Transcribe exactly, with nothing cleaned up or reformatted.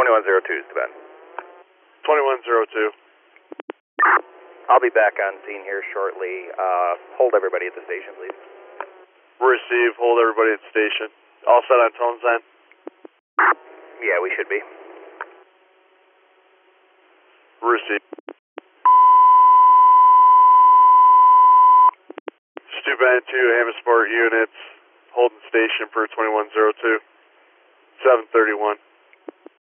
twenty-one oh two, Steven. twenty-one oh two. I'll be back on scene here shortly. Uh, hold everybody at the station, please. Receive, hold everybody at the station. All set on tone sign? Yeah, we should be. Receive. Steuben two, Hamasport units, holding station for twenty-one oh two. seven thirty-one.